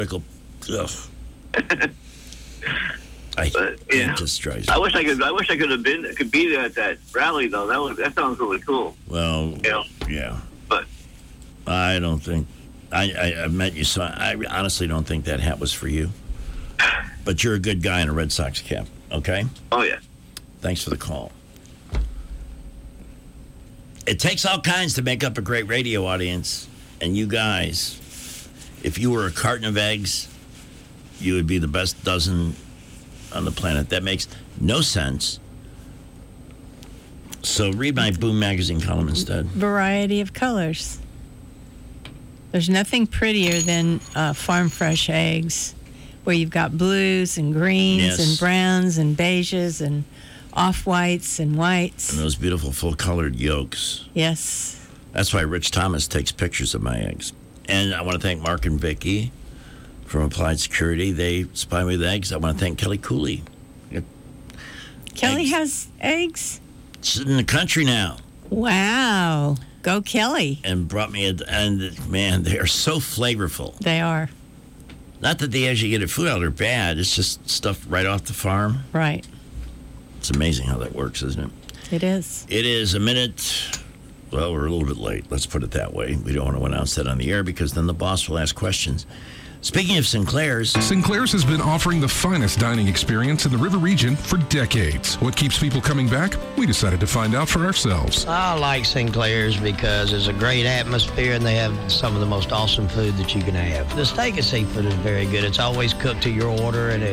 Ugh. It just drives me. I wish I could be there at that rally though. That sounds really cool. Well, yeah. But I don't think I met you, so I honestly don't think that hat was for you. But you're a good guy in a Red Sox cap, okay? Oh yeah. Thanks for the call. It takes all kinds to make up a great radio audience, and you guys, if you were a carton of eggs, you would be the best dozen on the planet. That makes no sense. So read my Boom Magazine column instead. Variety of colors. There's nothing prettier than farm fresh eggs, where you've got blues and greens and browns and beiges and off-whites and whites. And those beautiful full-colored yolks. Yes. That's why Rich Thomas takes pictures of my eggs. And I want to thank Mark and Vicky from Applied Security. They supply me with eggs. I want to thank Kelly Cooley. Kelly has eggs? She's in the country now. Wow. Go Kelly. And brought me man, they are so flavorful. They are. Not that the eggs you get at Food Outlet are bad. It's just stuff right off the farm. Right. It's amazing how that works, isn't it? It is. It is a minute. Well, we're a little bit late. Let's put it that way. We don't want to announce that on the air because then the boss will ask questions. Speaking of Sinclair's has been offering the finest dining experience in the River region for decades. What keeps people coming back? We decided to find out for ourselves. I like Sinclair's because it's a great atmosphere and they have some of the most awesome food that you can have. The steak and seafood is very good. It's always cooked to your order, and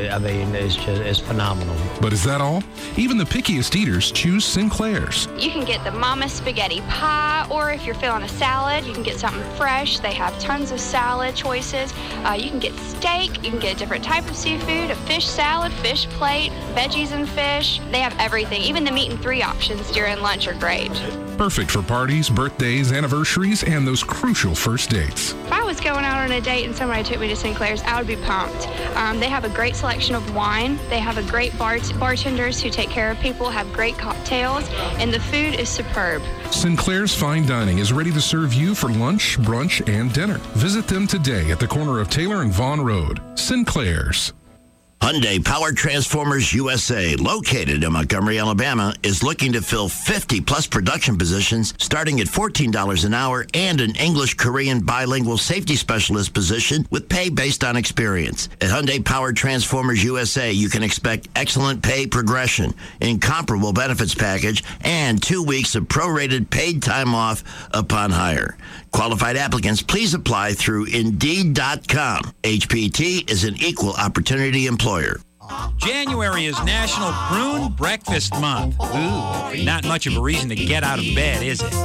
it's phenomenal. But is that all? Even the pickiest eaters choose Sinclair's. You can get the Mama Spaghetti Pie, or if you're feeling a salad, you can get something fresh. They have tons of salad choices. You can get steak, you can get a different type of seafood, a fish salad, fish plate, veggies and fish. They have everything. Even the meat and 3 options during lunch are great. Perfect for parties, birthdays, anniversaries, and those crucial first dates. If I was going out on a date and somebody took me to Sinclair's, I would be pumped. They have a great selection of wine. They have a great bartenders who take care of people, have great cocktails, and the food is superb. Sinclair's Fine Dining is ready to serve you for lunch, brunch, and dinner. Visit them today at the corner of Taylor and Vaughn Road. Sinclair's. Hyundai Power Transformers USA, located in Montgomery, Alabama, is looking to fill 50-plus production positions starting at $14 an hour and an English-Korean bilingual safety specialist position with pay based on experience. At Hyundai Power Transformers USA, you can expect excellent pay progression, incomparable benefits package, and 2 weeks of prorated paid time off upon hire. Qualified applicants, please apply through Indeed.com. HPT is an equal opportunity employer. January is National Prune Breakfast Month. Ooh, not much of a reason to get out of bed, is it?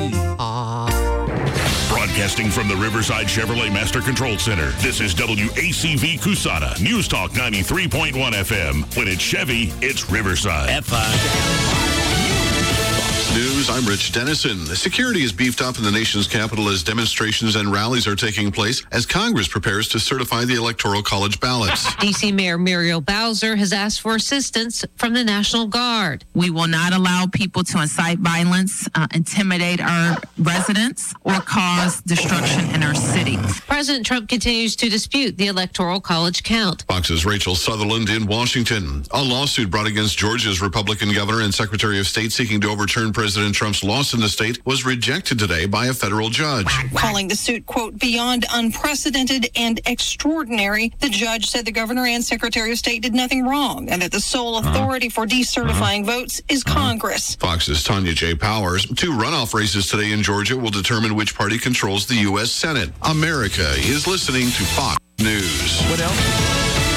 Broadcasting from the Riverside Chevrolet Master Control Center, this is WACV Cusana, News Talk 93.1 FM. When it's Chevy, it's Riverside. F5. News, I'm Rich Dennison. The security is beefed up in the nation's capital as demonstrations and rallies are taking place as Congress prepares to certify the Electoral College ballots. D.C. Mayor Muriel Bowser has asked for assistance from the National Guard. We will not allow people to incite violence, intimidate our residents, or cause destruction in our city. President Trump continues to dispute the Electoral College count. Fox's Rachel Sutherland in Washington. A lawsuit brought against Georgia's Republican governor and Secretary of State seeking to overturn President Trump's loss in the state was rejected today by a federal judge. Calling the suit, quote, beyond unprecedented and extraordinary, the judge said the governor and Secretary of State did nothing wrong and that the sole authority for decertifying votes is Congress. Fox's Tanya J. Powers. 2 runoff races today in Georgia will determine which party controls the U.S. Senate. America is listening to Fox News. What else?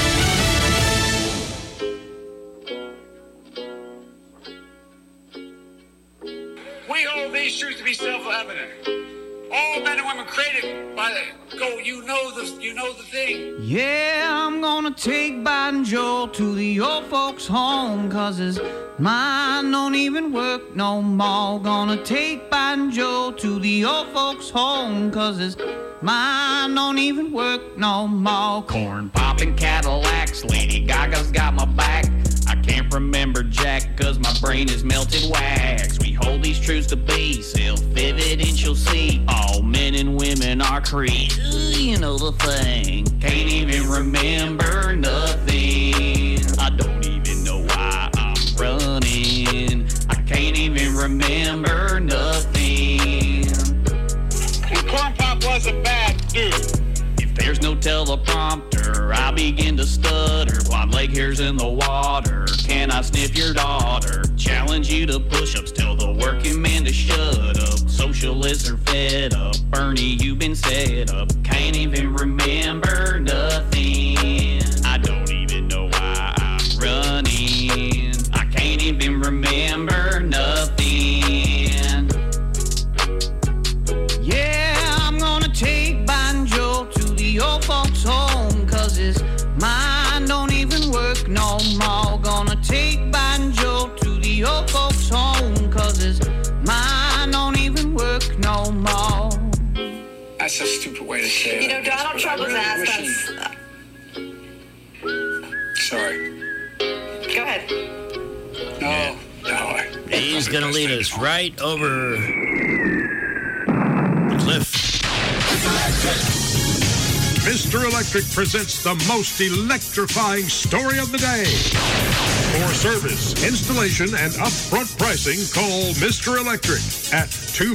These truths to be self-evident. All men and women created by the you know the thing. Yeah, I'm gonna take Biden Joel to the old folks home, 'cause his mind don't even work no more. Gonna take Biden Joel to the old folks home, 'cause his mind don't even work no more. Corn popping Cadillacs, Lady Gaga's got my back. I can't can't remember jack, cause my brain is melted wax. We hold these truths to be self-evident, you'll see. All men and women are created, you know the thing. Can't even remember nothing. I don't even know why I'm running. I can't even remember nothing. And Corn Pop was a bad dude. If there's no teleprompter, I begin to stutter. Blonde leg hairs in the water. Can I sniff your daughter? Challenge you to push-ups. Tell the working man to shut up. Socialists are fed up. Bernie, you've been set up. Can't even remember nothing. I don't even know why I'm running. I can't even remember nothing. Yeah, I'm gonna take banjo to the old folks home, cause his mind don't even work no more. Gonna take banjo to the old folks home, cause his mind don't even work no more. That's a stupid way to say it. You know, Donald Trump was asked Sorry. Go ahead. No. He's going to lead us right over the cliff. Mr. Electric presents the most electrifying story of the day. For service, installation, and upfront pricing, call Mr. Electric at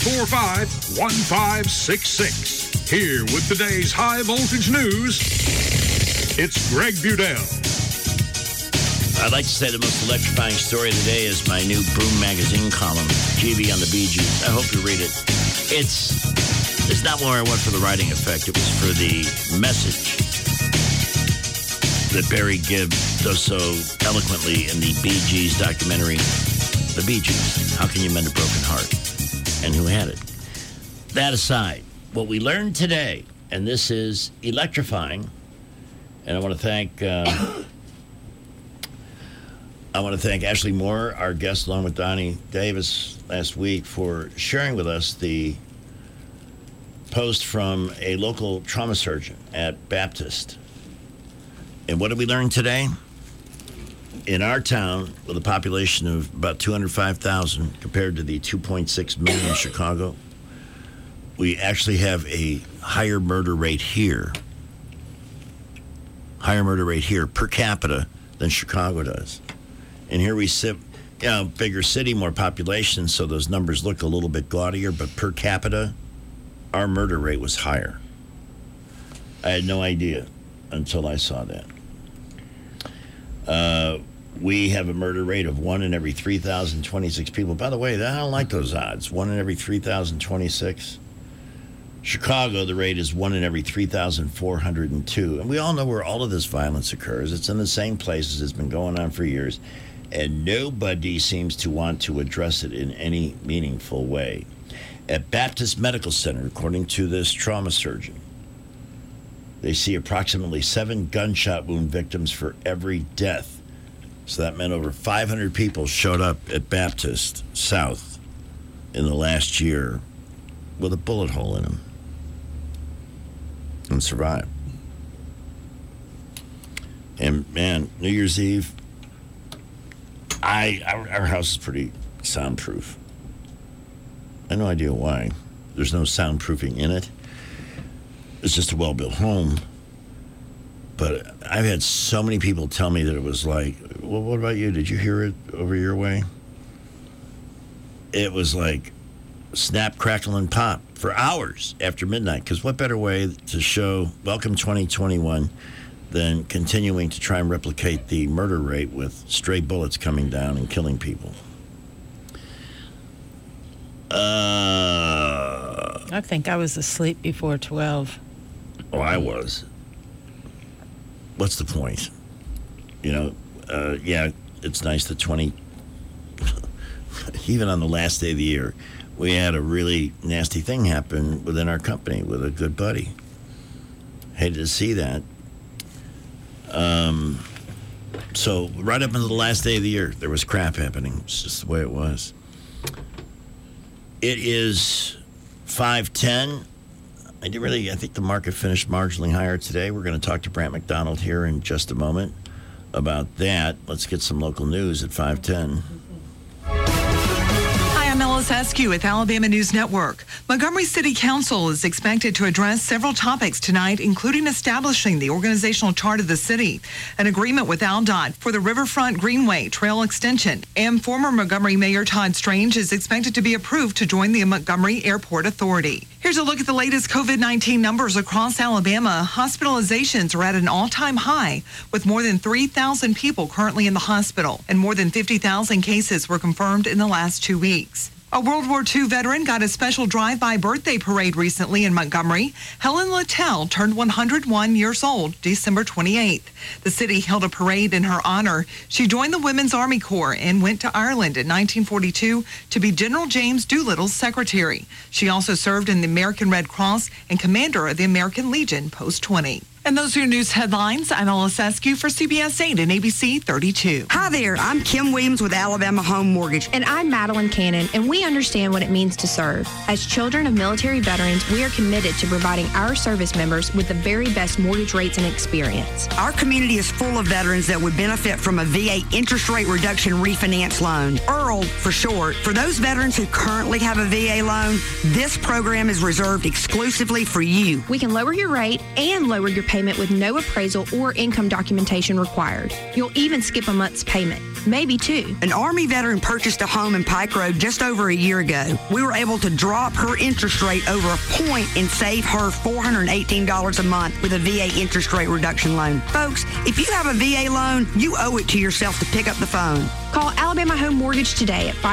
245-1566. Here with today's high voltage news, it's Greg Budell. I'd like to say the most electrifying story of the day is my new Boom Magazine column, GB on the Bee Gees. I hope you read it. It's not where I went for the writing effect. It was for the message that Barry Gibb does so eloquently in the Bee Gees documentary, The Bee Gees, How Can You Mend a Broken Heart? And who had it? That aside, what we learned today, and this is electrifying, and I want to thank Ashley Moore, our guest, along with Donnie Davis last week, for sharing with us the post from a local trauma surgeon at Baptist. And what did we learn today? In our town, with a population of about 205,000 compared to the 2.6 million in Chicago, we actually have a higher murder rate here per capita than Chicago does. And here we sit, bigger city, more population, so those numbers look a little bit gaudier, but per capita, our murder rate was higher. I had no idea until I saw that. We have a murder rate of 1 in every 3,026 people. By the way, I don't like those odds. 1 in every 3,026. Chicago, the rate is 1 in every 3,402. And we all know where all of this violence occurs. It's in the same places. It's been going on for years. And nobody seems to want to address it in any meaningful way. At Baptist Medical Center, according to this trauma surgeon, they see approximately 7 gunshot wound victims for every death. So that meant over 500 people showed up at Baptist South in the last year with a bullet hole in them and survived. And man, New Year's Eve, our house is pretty soundproof. I have no idea why. There's no soundproofing in it. It's just a well-built home. But I've had so many people tell me that it was like, well, what about you? Did you hear it over your way? It was like snap, crackle, and pop for hours after midnight. Because what better way to show welcome 2021 than continuing to try and replicate the murder rate with stray bullets coming down and killing people? I think I was asleep before 12. Oh, I was. What's the point? Yeah, it's nice that even on the last day of the year, we had a really nasty thing happen within our company with a good buddy. Hated to see that. So right up until the last day of the year, there was crap happening. It's just the way it was. It is 5:10. I think the market finished marginally higher today. We're going to talk to Brant McDonald here in just a moment. about that. Let's get some local news at 5:10. I'm Ellis Eskew with Alabama News Network. Montgomery City Council is expected to address several topics tonight, including establishing the organizational chart of the city, an agreement with AlDOT for the Riverfront Greenway Trail extension, and former Montgomery Mayor Todd Strange is expected to be approved to join the Montgomery Airport Authority. Here's a look at the latest COVID-19 numbers across Alabama. Hospitalizations are at an all-time high, with more than 3,000 people currently in the hospital, and more than 50,000 cases were confirmed in the last 2 weeks. A World War II veteran got a special drive-by birthday parade recently in Montgomery. Helen Littell turned 101 years old December 28th. The city held a parade in her honor. She joined the Women's Army Corps and went to Ireland in 1942 to be General James Doolittle's secretary. She also served in the American Red Cross and commander of the American Legion Post 20. And those are your news headlines. I'm Ellis Eskew for CBS 8 and ABC 32. Hi there, I'm Kim Williams with Alabama Home Mortgage. And I'm Madeline Cannon, and we understand what it means to serve. As children of military veterans, we are committed to providing our service members with the very best mortgage rates and experience. Our community is full of veterans that would benefit from a VA interest rate reduction refinance loan, IRRL for short. For those veterans who currently have a VA loan, this program is reserved exclusively for you. We can lower your rate and lower your payment with no appraisal or income documentation required. You'll even skip a month's payment, maybe two. An Army veteran purchased a home in Pike Road just over a year ago. We were able to drop her interest rate over a point and save her $418 a month with a VA interest rate reduction loan. Folks, if you have a VA loan, you owe it to yourself to pick up the phone. Call Alabama Home Mortgage today at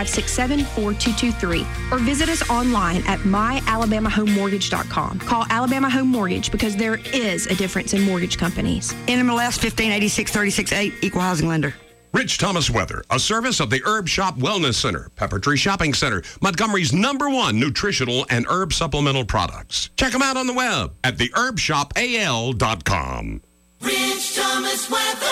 567-4223 or visit us online at myalabamahomemortgage.com. Call Alabama Home Mortgage because there is a difference in mortgage companies. NMLS 1586368, Equal Housing Lender. Rich Thomas Weather, a service of the Herb Shop Wellness Center, Pepper Tree Shopping Center, Montgomery's #1 nutritional and herb supplemental products. Check them out on the web at theherbshopal.com. Rich Thomas Weather.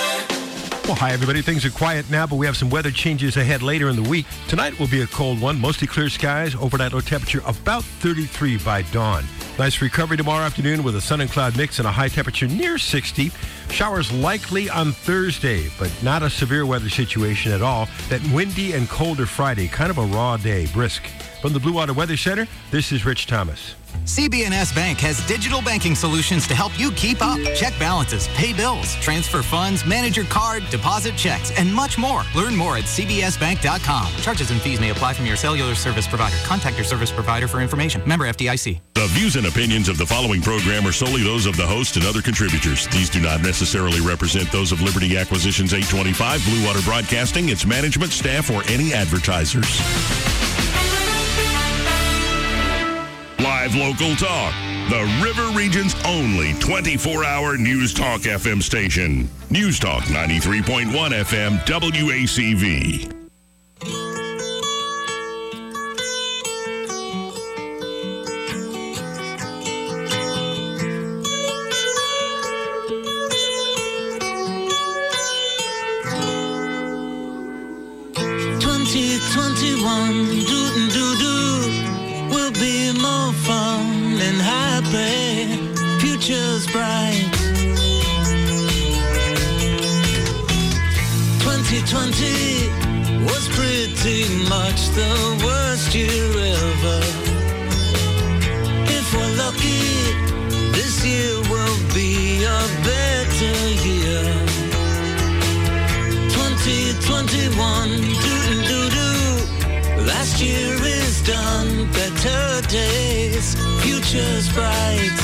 Well, hi, everybody. Things are quiet now, but we have some weather changes ahead later in the week. Tonight will be a cold one, mostly clear skies, overnight low temperature about 33 by dawn. Nice recovery tomorrow afternoon with a sun and cloud mix and a high temperature near 60. Showers likely on Thursday, but not a severe weather situation at all. That windy and colder Friday, kind of a raw day, brisk. From the Blue Water Weather Center, this is Rich Thomas. CB&S Bank has digital banking solutions to help you keep up. Check balances, pay bills, transfer funds, manage your card, deposit checks, and much more. Learn more at cbsbank.com. Charges and fees may apply from your cellular service provider. Contact your service provider for information. Member FDIC. The views and opinions of the following program are solely those of the host and other contributors. These do not necessarily represent those of Liberty Acquisitions 825, Blue Water Broadcasting, its management, staff, or any advertisers. Live local talk. The River Region's only 24-hour News Talk FM station. News Talk 93.1 FM WACV. Be more fun and happy, future's bright. 2020 was pretty much the worst year ever. If we're lucky, this year will be a better year. 2021, doo-doo-doo-doo. Last year is done, better days, future's bright.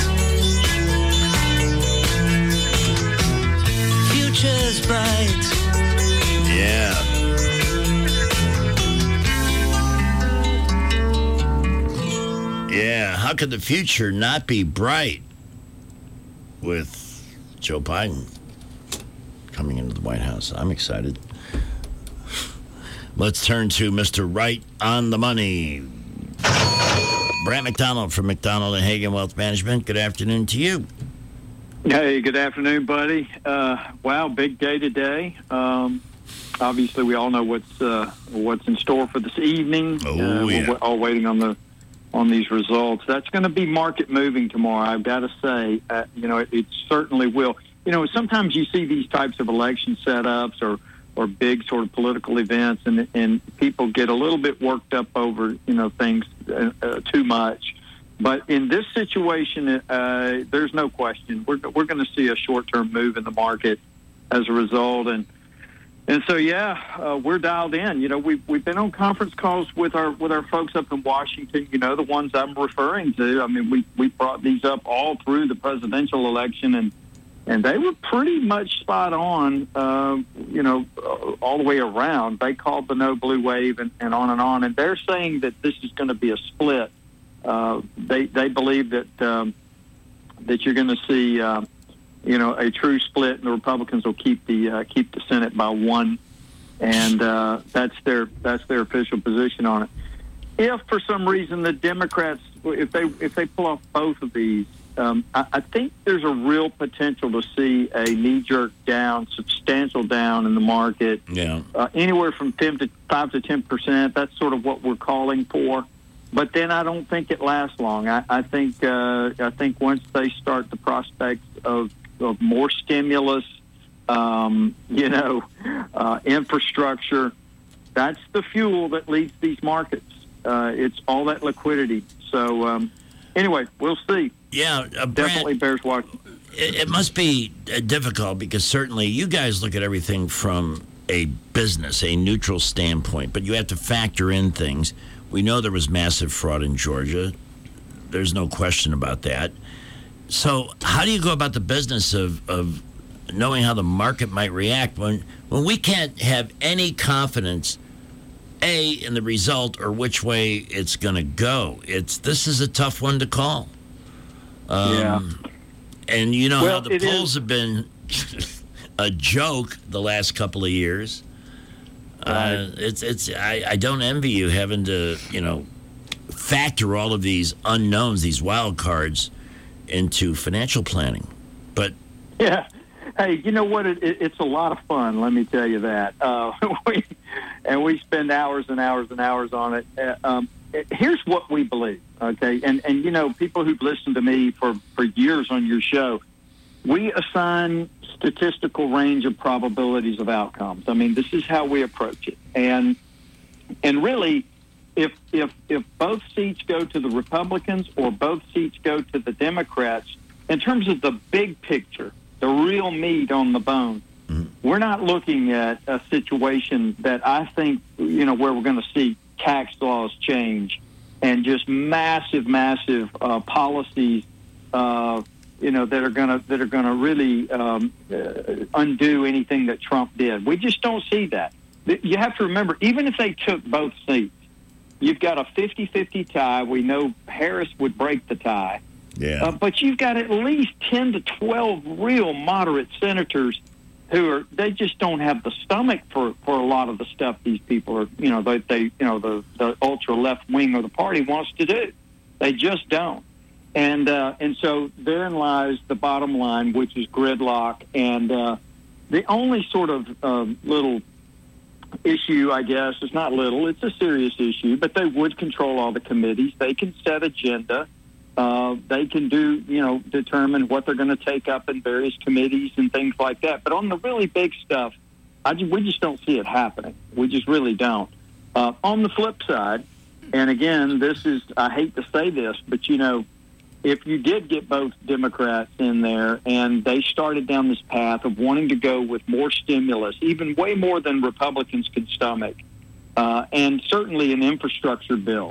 Future's bright. Yeah. Yeah, how could the future not be bright with Joe Biden coming into the White House? I'm excited. Let's turn to Mr. Right on the Money. Brant McDonald from McDonald and Hagen Wealth Management. Good afternoon to you. Hey, good afternoon, buddy. Wow, big day today. Obviously, we all know what's in store for this evening. We're all waiting on these results. That's going to be market moving tomorrow. I've got to say, it certainly will. sometimes you see these types of election setups or big sort of political events, and people get a little bit worked up over, things too much. But in this situation, there's no question we're going to see a short-term move in the market as a result, and so we're dialed in. We've been on conference calls with our folks up in Washington. The ones I'm referring to. I mean, we brought these up all through the presidential election, and they were pretty much spot on. All the way around. They called the no blue wave and on, and they're saying that this is going to be a split. They believe that you're going to see a true split, and the Republicans will keep the Senate by one, and that's their official position on it. If for some reason the Democrats, if they pull off both of these, I think there's a real potential to see a knee-jerk down, substantial down in the market. Yeah, anywhere from 5 to 10%. That's sort of what we're calling for. But then I don't think it lasts long. I think once they start the prospects of more stimulus, infrastructure, that's the fuel that leads these markets. It's all that liquidity. So anyway, we'll see. Yeah, definitely bears watching. It must be difficult because certainly you guys look at everything from a business, a neutral standpoint, but you have to factor in things. We know there was massive fraud in Georgia. There's no question about that. So how do you go about the business of knowing how the market might react when we can't have any confidence, A, in the result or which way it's going to go? This is a tough one to call. And how the polls have been a joke the last couple of years. I don't envy you having to, factor all of these unknowns, these wild cards into financial planning. But yeah, hey, you know what? It's a lot of fun. Let me tell you that. We spend hours and hours and hours on it. Here's what we believe. Okay, and people who've listened to me for years on your show, we assign statistical range of probabilities of outcomes. I mean, this is how we approach it. And really, if both seats go to the Republicans or both seats go to the Democrats, in terms of the big picture, the real meat on the bone, we're not looking at a situation that I think, where we're going to see tax laws change and just massive policies that are going to really undo anything that Trump did. We just don't see that. You have to remember, even if they took both seats, you've got a 50-50 tie. We know Harris would break the tie. Yeah. But you've got at least 10 to 12 real moderate senators they just don't have the stomach for a lot of the stuff these people are, the ultra left wing of the party wants to do. They just don't. And so therein lies the bottom line, which is gridlock. And the only sort of little issue, I guess, is not little, it's a serious issue, but they would control all the committees. They can set agenda. They can determine what they're going to take up in various committees and things like that. But on the really big stuff, we just don't see it happening. We just really don't. On the flip side, and again, I hate to say this, but if you did get both Democrats in there and they started down this path of wanting to go with more stimulus, even way more than Republicans could stomach, and certainly an infrastructure bill,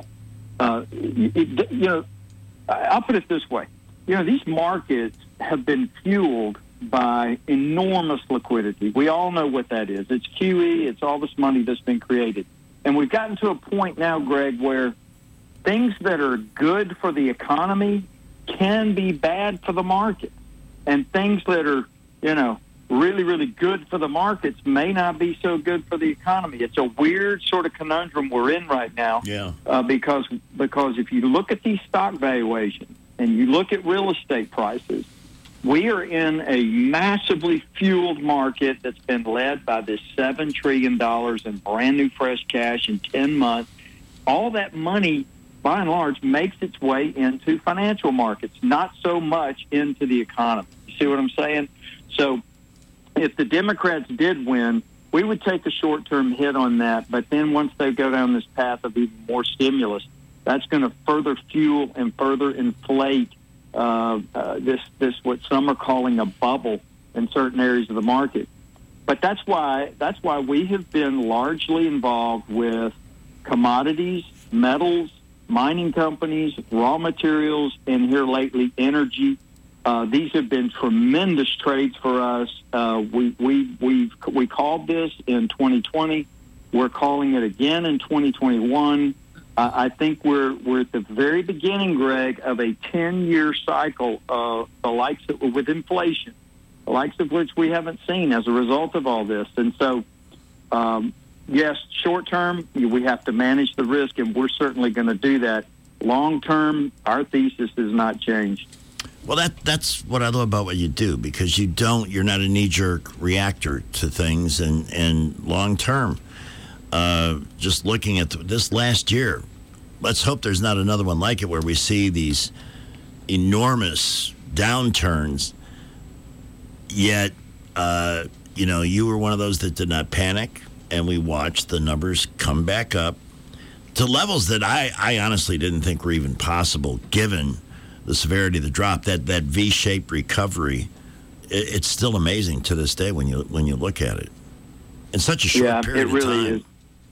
I'll put it this way. These markets have been fueled by enormous liquidity. We all know what that is. It's QE. It's all this money that's been created. And we've gotten to a point now, Greg, where things that are good for the economy can be bad for the market. And things that are, really, really good for the markets may not be so good for the economy. It's a weird sort of conundrum we're in right now. Yeah. Because if you look at these stock valuations and you look at real estate prices, we are in a massively fueled market that's been led by this $7 trillion in brand new fresh cash in 10 months. All that money, by and large, makes its way into financial markets, not so much into the economy. see what I'm saying? So if the Democrats did win, we would take a short-term hit on that. But then once they go down this path of even more stimulus, that's going to further fuel and further inflate this what some are calling a bubble in certain areas of the market. But that's why we have been largely involved with commodities, metals, mining companies, raw materials, and here lately energy. These have been tremendous trades for us. We called this in 2020. We're calling it again in 2021. I think we're at the very beginning, Greg, of a 10-year cycle of the likes of, with inflation, the likes of which we haven't seen as a result of all this. And so, yes, short term, we have to manage the risk, and we're certainly going to do that. Long term, our thesis has not changed. Well, that's what I love about what you do, because you're not a knee-jerk reactor to things, and long term. Just looking at this last year, let's hope there's not another one like it where we see these enormous downturns. Yet, you were one of those that did not panic, and we watched the numbers come back up to levels that I honestly didn't think were even possible, given the severity of the drop. That V-shaped recovery, it's still amazing to this day when you look at it in such a short period of time. Yeah, it really is.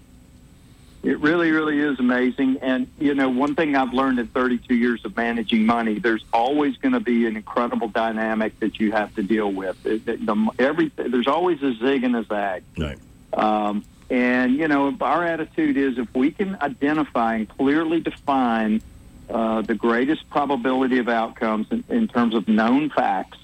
It really, really is amazing. And, one thing I've learned in 32 years of managing money, there's always going to be an incredible dynamic that you have to deal with. There's always a zig and a zag. Right. And, our attitude is if we can identify and clearly define the greatest probability of outcomes in terms of known facts,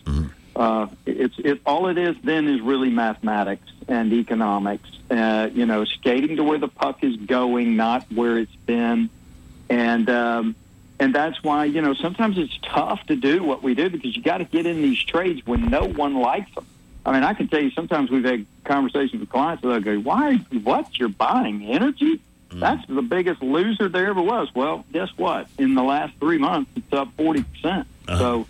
all it is then is really mathematics and economics. Skating to where the puck is going, not where it's been, and that's why sometimes it's tough to do what we do, because you got to get in these trades when no one likes them. I mean, I can tell you sometimes we've had conversations with clients that go, what, you're buying energy? That's the biggest loser there ever was. Well, guess what? In the last 3 months, it's up 40%. So,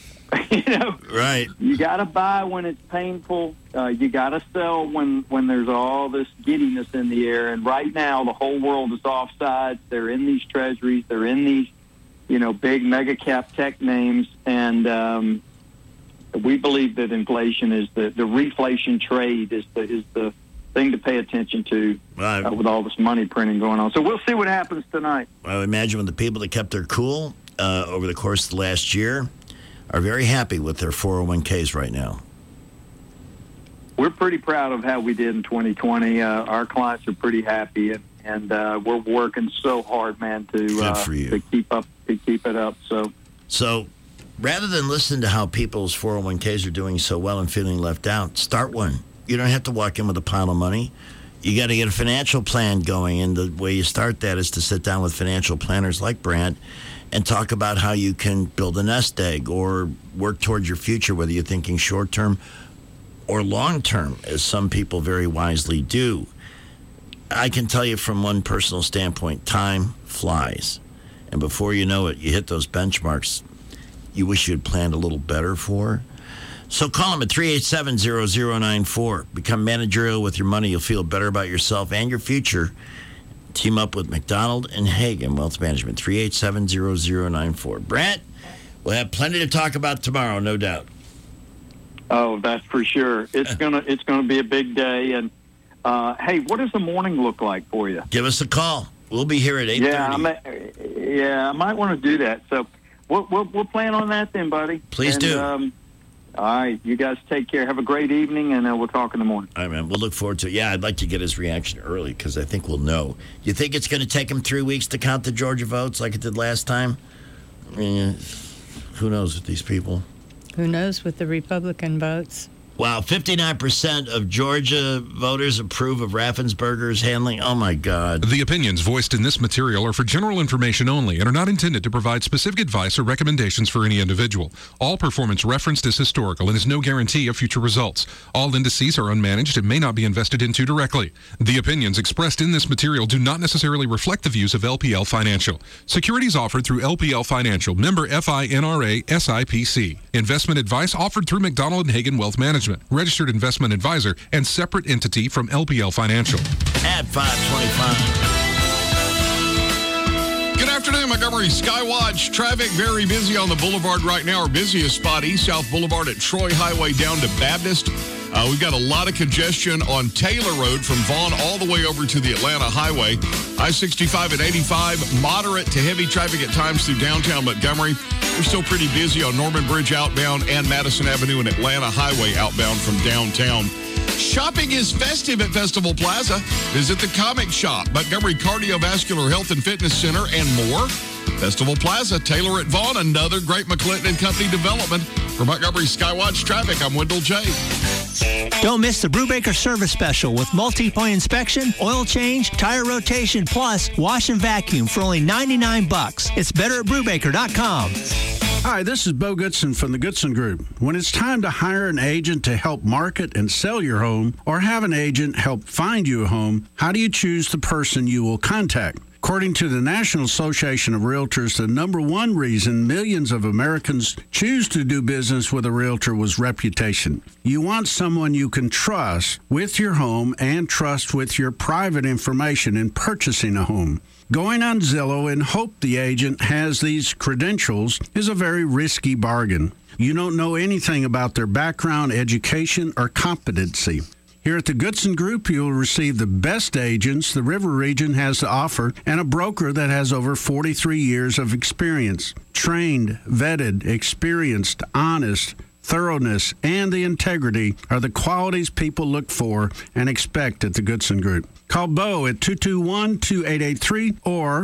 right. You got to buy when it's painful. You got to sell when there's all this giddiness in the air. And right now, the whole world is offsides. They're in these treasuries. They're in these, big mega cap tech names. And we believe that inflation is the reflation trade is the thing to pay attention to with all this money printing going on. So we'll see what happens tonight. I would imagine when the people that kept their cool over the course of the last year are very happy with their 401ks right now. We're pretty proud of how we did in 2020. Our clients are pretty happy, and we're working so hard, man, to keep it up. So rather than listen to how people's 401ks are doing so well and feeling left out, start one. You don't have to walk in with a pile of money. You got to get a financial plan going, and the way you start that is to sit down with financial planners like Brant and talk about how you can build a nest egg or work towards your future, whether you're thinking short-term or long-term, as some people very wisely do. I can tell you from one personal standpoint, time flies. And before you know it, you hit those benchmarks you wish you had planned a little better for. So call them at 387-0094. Become managerial with your money. You'll feel better about yourself and your future. Team up with McDonald and Hagen Wealth Management, 387-0094. Brant, we'll have plenty to talk about tomorrow, no doubt. Oh, that's for sure. It's gonna be a big day. And hey, what does the morning look like for you? Give us a call. We'll be here at 8:30. I might want to do that. So we'll plan on that then, buddy. Please do. All right, you guys take care. Have a great evening, and we'll talk in the morning. All right, man. We'll look forward to it. Yeah, I'd like to get his reaction early, because I think we'll know. You think it's going to take him 3 weeks to count the Georgia votes like it did last time? I mean, who knows with these people? Who knows with the Republican votes? Wow, 59% of Georgia voters approve of Raffensperger's handling. Oh, my God. The opinions voiced in this material are for general information only and are not intended to provide specific advice or recommendations for any individual. All performance referenced is historical and is no guarantee of future results. All indices are unmanaged and may not be invested into directly. The opinions expressed in this material do not necessarily reflect the views of LPL Financial. Securities offered through LPL Financial, member FINRA SIPC. Investment advice offered through McDonald & Hagen Wealth Management, registered investment advisor, and separate entity from LPL Financial. At 525. Good afternoon, Montgomery Skywatch. Traffic very busy on the boulevard right now. Our busiest spot, East South Boulevard at Troy Highway down to Baptist. We've got a lot of congestion on Taylor Road from Vaughn all the way over to the Atlanta Highway. I-65 and 85, moderate to heavy traffic at times through downtown Montgomery. We're still pretty busy on Norman Bridge outbound and Madison Avenue and Atlanta Highway outbound from downtown. Shopping is festive at Festival Plaza. Visit the Comic Shop, Montgomery Cardiovascular Health and Fitness Center, and more. Festival Plaza, Taylor at Vaughn, another great McClinton & Company development. For Montgomery Skywatch Traffic, I'm Wendell J. Don't miss the Brubaker service special with multi-point inspection, oil change, tire rotation, plus wash and vacuum for only $99. It's better at Brubaker.com. Hi, this is Bo Goodson from the Goodson Group. When it's time to hire an agent to help market and sell your home, or have an agent help find you a home, how do you choose the person you will contact? According to the National Association of Realtors, the number one reason millions of Americans choose to do business with a realtor was reputation. You want someone you can trust with your home and trust with your private information in purchasing a home. Going on Zillow and hope the agent has these credentials is a very risky bargain. You don't know anything about their background, education, or competency. Here at the Goodson Group, you'll receive the best agents the River Region has to offer and a broker that has over 43 years of experience. Trained, vetted, experienced, honest, thoroughness, and the integrity are the qualities people look for and expect at the Goodson Group. Call Bo at 221-2883 or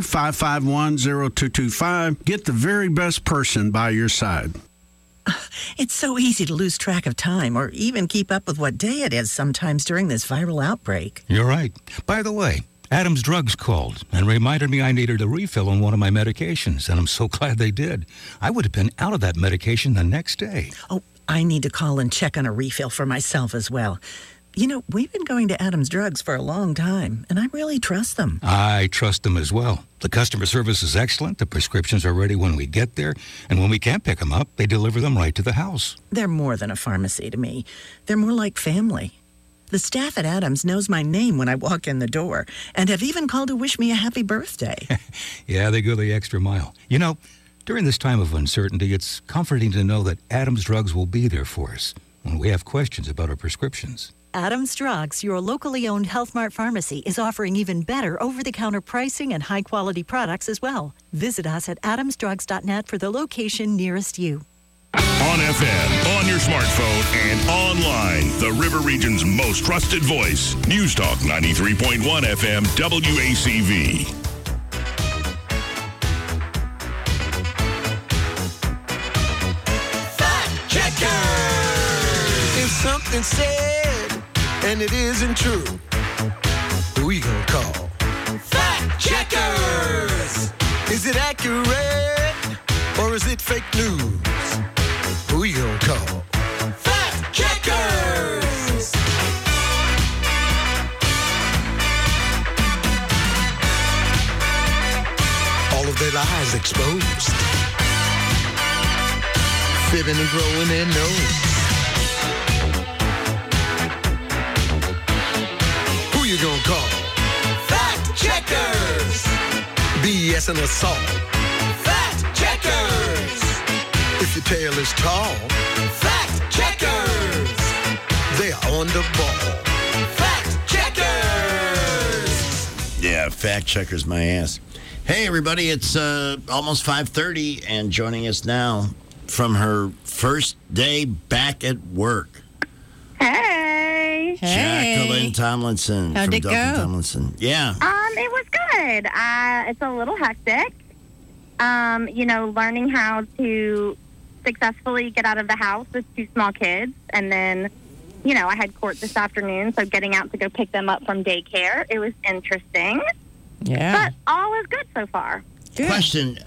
551-0225. Get the very best person by your side. It's so easy to lose track of time or even keep up with what day it is sometimes during this viral outbreak. You're right. By the way, Adam's Drugs called and reminded me I needed a refill on one of my medications, and I'm so glad they did. I would have been out of that medication the next day. Oh, I need to call and check on a refill for myself as well. You know, we've been going to Adam's Drugs for a long time, and I really trust them. I trust them as well. The customer service is excellent. The prescriptions are ready when we get there, and when we can't pick them up, they deliver them right to the house. They're more than a pharmacy to me. They're more like family. The staff at Adams knows my name when I walk in the door, and have even called to wish me a happy birthday. Yeah, they go the extra mile. You know, during this time of uncertainty, it's comforting to know that Adam's Drugs will be there for us when we have questions about our prescriptions. Adams Drugs, your locally owned Health Mart pharmacy, is offering even better over-the-counter pricing and high-quality products as well. Visit us at adamsdrugs.net for the location nearest you. On FM, on your smartphone, and online, the River Region's most trusted voice. News Talk 93.1 FM WACV. Fact checker! If something said and it isn't true, who you gonna call? Fact checkers! Is it accurate or is it fake news? Who you gonna call? Fact checkers! All of their lies exposed. Fitting and growing their nose. Who you gonna call? Fact checkers! BS and assault. Fact checkers! If your tail is tall, fact checkers! They are on the ball. Fact checkers! Yeah, fact checkers my ass. Hey, everybody, it's almost 5:30, and joining us now from her first day back at work. Hey. Jacqueline Tomlinson. How'd from it Delton go? Tomlinson. Yeah. It was good. It's a little hectic. Learning how to successfully get out of the house with two small kids and then I had court this afternoon, so getting out to go pick them up from daycare, it was interesting. Yeah. But all is good so far. Good. Question,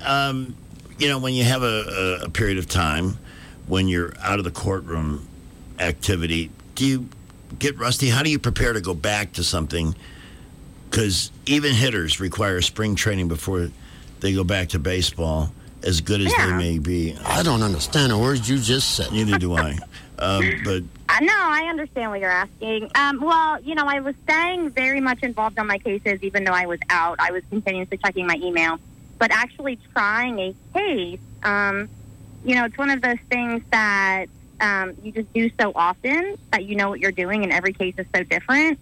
when you have a period of time when you're out of the courtroom activity, do you get rusty? How do you prepare to go back to something? Because even hitters require spring training before they go back to baseball, as good as they may be. I don't understand the words you just said. Neither do I. But No, I understand what you're asking. I was staying very much involved on my cases, even though I was out. I was continuously checking my email. But actually trying a case, it's one of those things that you just do so often that you know what you're doing, and every case is so different.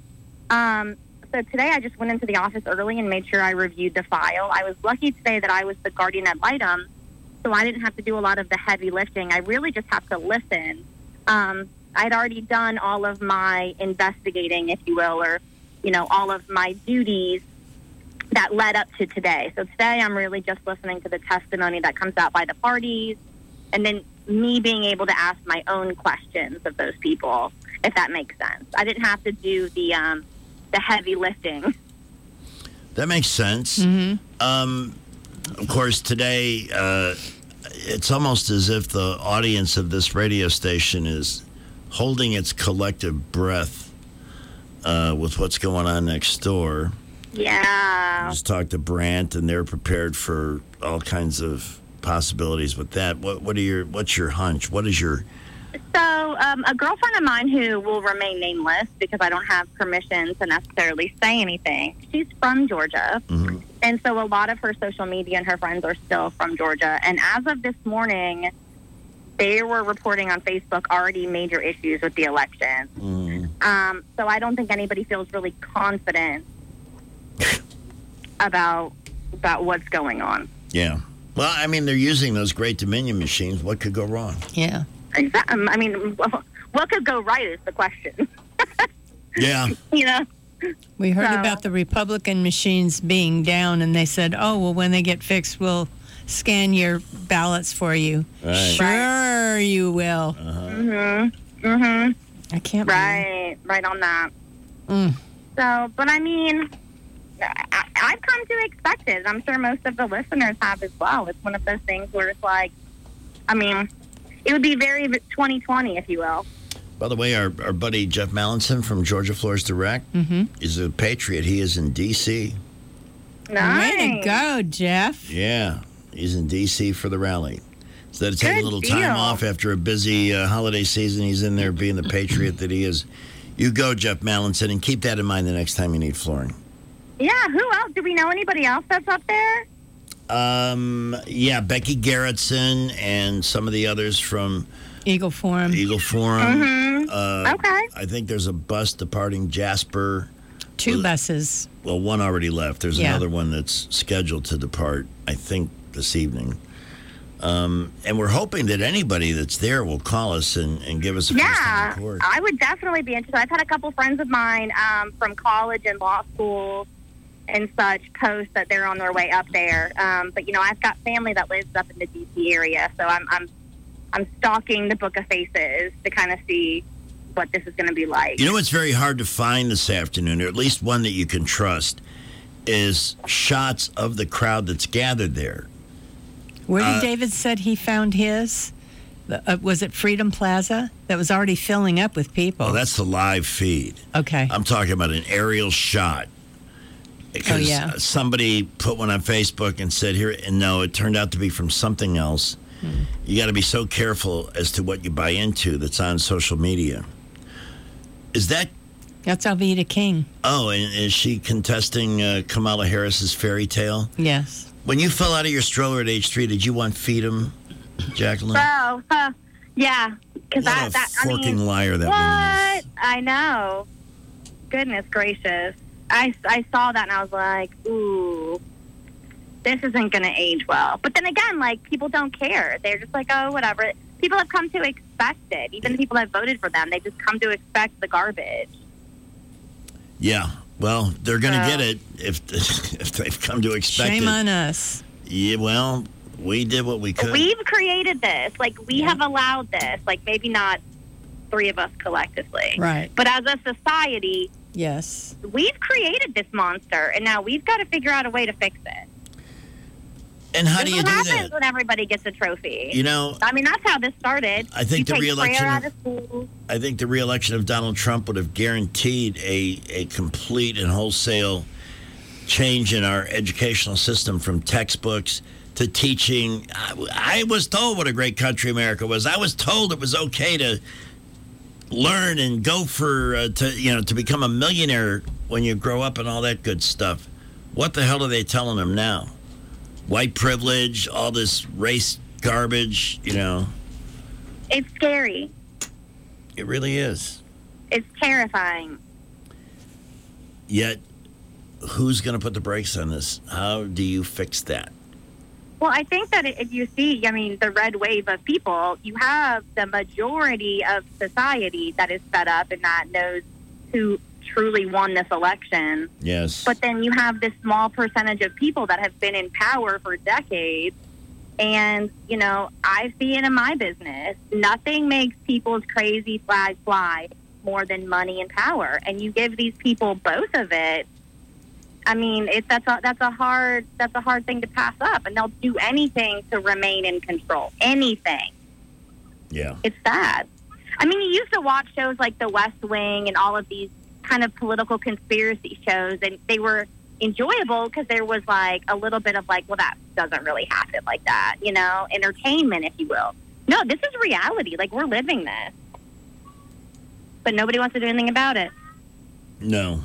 So today I just went into the office early and made sure I reviewed the file. I was lucky today that I was the guardian ad litem, so I didn't have to do a lot of the heavy lifting. I really just have to listen. I'd already done all of my investigating, if you will, or, all of my duties that led up to today. So today I'm really just listening to the testimony that comes out by the parties, and then me being able to ask my own questions of those people, if that makes sense. I didn't have to do the heavy lifting. That makes sense. Mm-hmm. Of course, today, it's almost as if the audience of this radio station is holding its collective breath with what's going on next door. Yeah. Just talked to Brant, and they're prepared for all kinds of possibilities with that. What's your hunch? What is your... So, a girlfriend of mine who will remain nameless because I don't have permission to necessarily say anything, she's from Georgia. Mm-hmm. And so a lot of her social media and her friends are still from Georgia. And as of this morning, they were reporting on Facebook already major issues with the election. Mm-hmm. So I don't think anybody feels really confident about what's going on. Yeah. Well, I mean, they're using those Great Dominion machines. What could go wrong? Yeah. Exactly. I mean, what could go right is the question. Yeah. We heard about the Republican machines being down, and they said, when they get fixed, we'll scan your ballots for you. Right. Sure, you will. Mm-hmm. Mm-hmm. I can't Right on that. Mm. So, but I mean, I've come to expect it. I'm sure most of the listeners have as well. It's one of those things where it's like, I mean, it would be very 2020, if you will. By the way, our buddy Jeff Mallinson from Georgia Floors Direct is a patriot. He is in D.C. Nice. Way to go, Jeff. Yeah, he's in D.C. for the rally. Instead of taking a little Good time deal. off after a busy holiday season, he's in there being the patriot that he is. You go, Jeff Mallinson, and keep that in mind the next time you need flooring. Yeah, who else? Do we know anybody else that's up there? Yeah, Becky Garrettson and some of the others from Eagle Forum. Mm-hmm. Okay. I think there's a bus departing Jasper. 2 buses. Well, one already left. There's Yeah. another one that's scheduled to depart, I think, this evening. And we're hoping that anybody that's there will call us and give us a Yeah, first-hand report. I would definitely be interested. I've had a couple friends of mine from college and law school and such post that they're on their way up there. But I've got family that lives up in the DC area, so I'm stalking the Book of Faces to kind of see what this is going to be like. You know what's very hard to find this afternoon, or at least one that you can trust, is shots of the crowd that's gathered there. Where did David said he found his? Was it Freedom Plaza? That was already filling up with people. Oh, that's the live feed. Okay. I'm talking about an aerial shot. Because somebody put one on Facebook and said, and no, it turned out to be from something else. You got to be so careful as to what you buy into that's on social media. Is that... That's Alveda King. Oh, and is she contesting Kamala Harris's fairy tale? Yes. When you fell out of your stroller at age 3, did you want Feed'em, Jacqueline? So, yeah. Because What a forking liar that woman is. I know. Goodness gracious. I saw that and I was like, ooh, this isn't going to age well. But then again, people don't care. They're just like, oh, whatever. People have come to expect it. Even the people that voted for them, they just come to expect the garbage. Yeah. Well, they're going to get it if they've come to expect it. Shame on us. Yeah, well, we did what we could. We've created this. We have allowed this. Maybe not three of us collectively. Right. But as a society, yes, we've created this monster, and now we've got to figure out a way to fix it. And how do you do What that? happens when everybody gets a trophy? You know, I mean, that's how this started. I think you the take re-election prayer of- out of school. I think the re-election of Donald Trump would have guaranteed a complete and wholesale change in our educational system, from textbooks to teaching. I was told what a great country America was. I was told it was okay to learn and go to become a millionaire when you grow up and all that good stuff. What the hell are they telling them now? White privilege, all this race garbage, It's scary. It really is. It's terrifying. Yet, who's going to put the brakes on this? How do you fix that? Well, I think that if you see, the red wave of people, you have the majority of society that is fed up and that knows who truly won this election. Yes. But then you have this small percentage of people that have been in power for decades. And, I see it in my business. Nothing makes people's crazy flag fly more than money and power. And you give these people both of it. That's a hard thing to pass up. And they'll do anything to remain in control. Anything. Yeah. It's sad. You used to watch shows like The West Wing and all of these kind of political conspiracy shows, and they were enjoyable because there was like a little bit of like, well, that doesn't really happen like that, entertainment, if you will. No, this is reality. Like, we're living this. But nobody wants to do anything about it. No.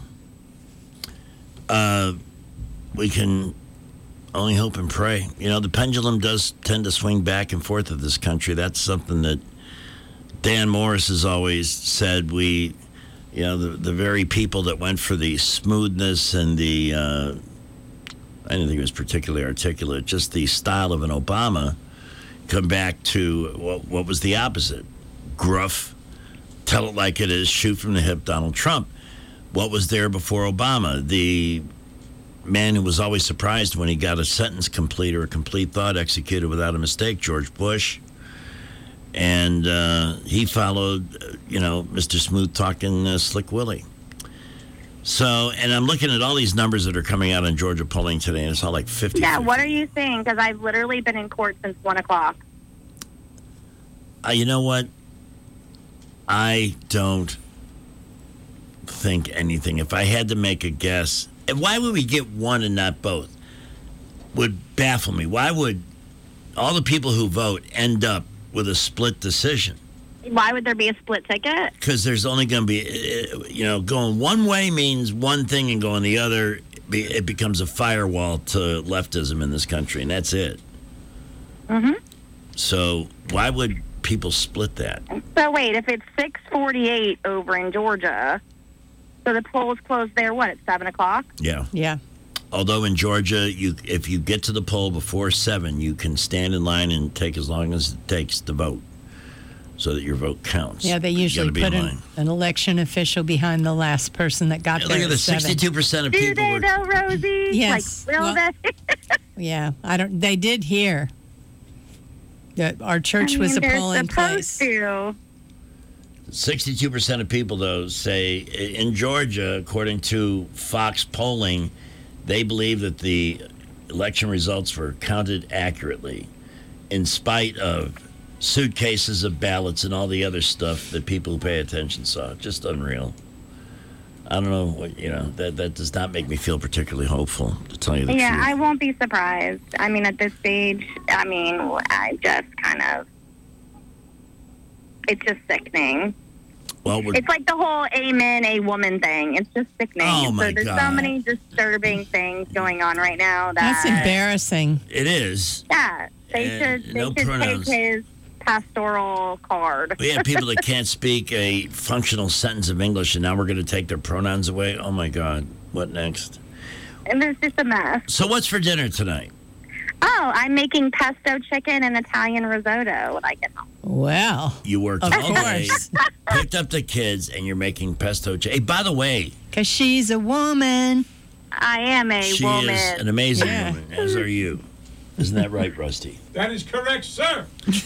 We can only hope and pray. The pendulum does tend to swing back and forth of this country. That's something that Dan Morris has always said. The very people that went for the smoothness and the, I didn't think it was particularly articulate, just the style of an Obama, come back to what was the opposite. Gruff, tell it like it is, shoot from the hip Donald Trump. What was there before Obama? The man who was always surprised when he got a sentence complete or a complete thought executed without a mistake, George Bush. And he followed, Mr. Smooth Talking Slick Willie. So, and I'm looking at all these numbers that are coming out on Georgia polling today, and it's all like 50. Yeah, what are you saying? Because I've literally been in court since 1 o'clock. You know what? I don't think anything. If I had to make a guess, and why would we get one and not both? Would baffle me. Why would all the people who vote end up with a split decision? Why would there be a split ticket? Because there's only going to be, going one way means one thing and going the other, it becomes a firewall to leftism in this country, and that's it. Mm-hmm. So why would people split that? So wait, if it's 6:48 over in Georgia, so the polls close there, at 7 o'clock? Yeah. Yeah. Although in Georgia, if you get to the poll before 7, you can stand in line and take as long as it takes to vote so that your vote counts. Yeah, they usually put an election official behind the last person that got there. Look at the 62% of people. Do they though, Rosie? Yes. Like, will they? Yeah, they did here. Our church was a polling place. To. 62% of people, though, say in Georgia, according to Fox polling, they believe that the election results were counted accurately in spite of suitcases of ballots and all the other stuff that people who pay attention saw. Just unreal. I don't know what, that does not make me feel particularly hopeful, to tell you the truth. Yeah, I won't be surprised. At this stage, I just kind of, it's just sickening. Well, it's like the whole amen, a woman thing. It's just sickening. Oh, my there's God. so many disturbing things going on right now. That's embarrassing. It is. Yeah, they should take his pastoral card. We have people that can't speak a functional sentence of English, and now we're going to take their pronouns away? Oh, my God. What next? And it's just a mess. So what's for dinner tonight? Oh, I'm making pesto chicken and Italian risotto when I get home. Well, you worked of all day, course. picked up the kids, and you're making pesto chicken. Hey, by the way, because she's a woman. I am a she woman. is an amazing woman, as are you. Isn't that right, Rusty? That is correct, sir.